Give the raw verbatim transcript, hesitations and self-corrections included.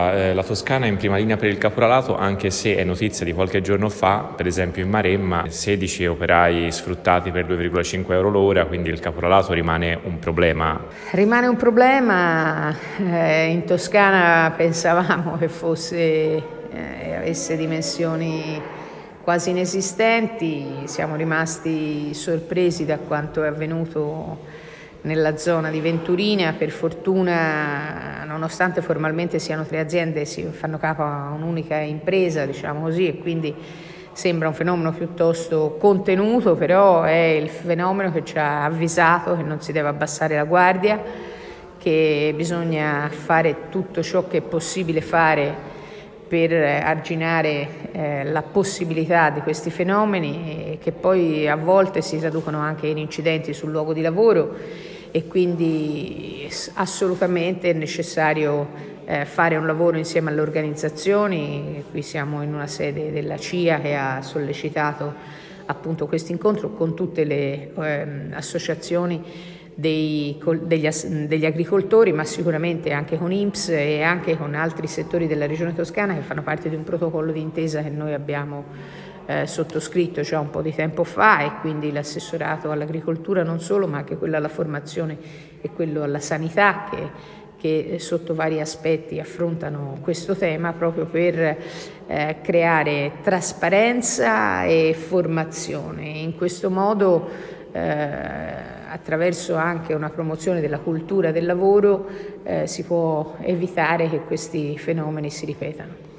Eh, La Toscana è in prima linea per il caporalato, anche se è notizia di qualche giorno fa, per esempio in Maremma, sedici operai sfruttati per due virgola cinque euro l'ora, quindi il caporalato rimane un problema. Rimane un problema, eh, in Toscana pensavamo che fosse, eh, avesse dimensioni quasi inesistenti, siamo rimasti sorpresi da quanto è avvenuto nella zona di Venturina. Per fortuna, nonostante formalmente siano tre aziende, si fanno capo a un'unica impresa, diciamo così, e quindi sembra un fenomeno piuttosto contenuto, però è il fenomeno che ci ha avvisato che non si deve abbassare la guardia, che bisogna fare tutto ciò che è possibile fare per arginare eh, la possibilità di questi fenomeni, che poi a volte si traducono anche in incidenti sul luogo di lavoro, e quindi assolutamente è necessario eh, fare un lavoro insieme alle organizzazioni. Qui siamo in una sede della C I A che ha sollecitato appunto questo incontro con tutte le eh, associazioni dei, degli, degli agricoltori, ma sicuramente anche con I N P S e anche con altri settori della regione toscana che fanno parte di un protocollo di intesa che noi abbiamo eh, sottoscritto già un po' di tempo fa, e quindi l'assessorato all'agricoltura non solo, ma anche quello alla formazione e quello alla sanità, che che sotto vari aspetti affrontano questo tema proprio per eh, creare trasparenza e formazione. In questo modo, eh, attraverso anche una promozione della cultura del lavoro, eh, si può evitare che questi fenomeni si ripetano.